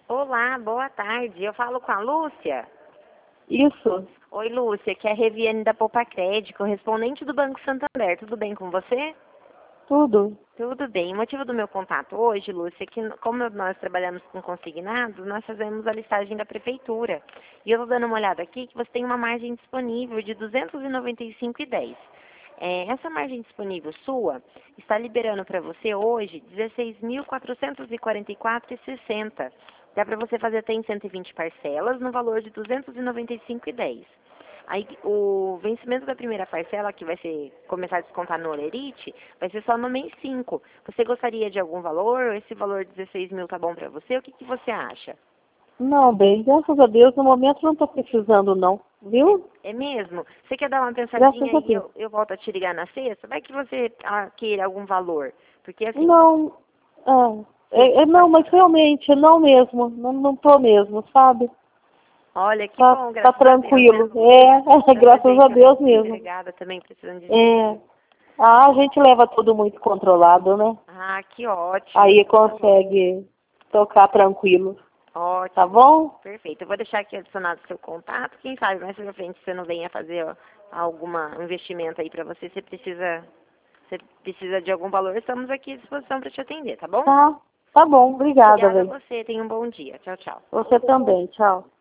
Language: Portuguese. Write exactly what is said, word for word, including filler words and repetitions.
Olá, boa tarde. Eu falo com a Lúcia. Isso, Oi, Lúcia, que é a Reviane da Poupa Crédito, correspondente do Banco Santander. Tudo bem com você? tudo. Tudo bem. O motivo do meu contato hoje, Lúcia, é que como nós trabalhamos com consignados, nós fazemos a listagem da prefeitura. E eu estou dando uma olhada aqui que você tem uma margem disponível de duzentos e noventa e cinco reais e dez centavos. É, essa margem disponível sua está liberando para você hoje dezesseis mil quatrocentos e quarenta e quatro reais e sessenta centavos. Dá para você fazer até em cento e vinte parcelas no valor de duzentos e noventa e cinco reais e dez centavos. Aí o vencimento da primeira parcela, que vai ser começar a descontar no Olerite, vai ser só no mês cinco. Você gostaria de algum valor? Esse valor de dezesseis mil tá bom para você? O que, que você acha? Não, bem, graças a Deus, no momento não estou precisando não, viu? É mesmo? Você quer dar uma pensadinha Graças a e Deus. eu, eu volto a te ligar na sexta? Vai que você ah, queira algum valor. Porque assim, Não, ah, sim, é, é, não, pode mas falar. realmente, não mesmo, não, não tô mesmo, sabe? Olha, que Tá, bom, tá graças a Deus, né, tranquilo, Lúcia? é, Tanta graças a gente Deus mesmo. desempregada também precisando de É, dinheiro. ah, a gente leva tudo muito controlado, né? Ah, que ótimo. Aí Então tá bom. consegue tocar tranquilo, tá Ótimo. bom? Perfeito. Eu vou deixar aqui adicionado o seu contato. Quem sabe mais pra frente você não venha fazer ó, alguma um investimento aí pra você. Você precisa, você precisa de algum valor. Estamos aqui à disposição para te atender, tá bom? Tá, tá bom, obrigada, Obrigada a velho. você. Tenha um bom dia. Tchau, tchau. Você também, tchau.